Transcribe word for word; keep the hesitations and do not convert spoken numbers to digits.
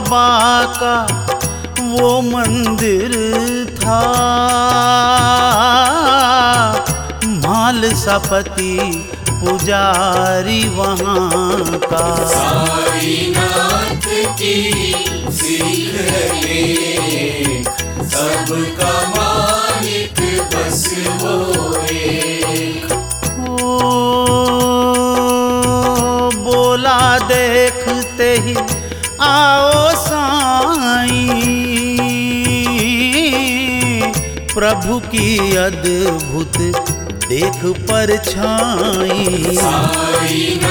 बाबा का वो मंदिर था। मालसापति पुजारी वहाँ का। साईनाथ की सीख एक, सबका मालिक बस वो एक। ओ बोला देखते ही आओ साईं, प्रभु की अद्भुत देख परछाई। साईनाथ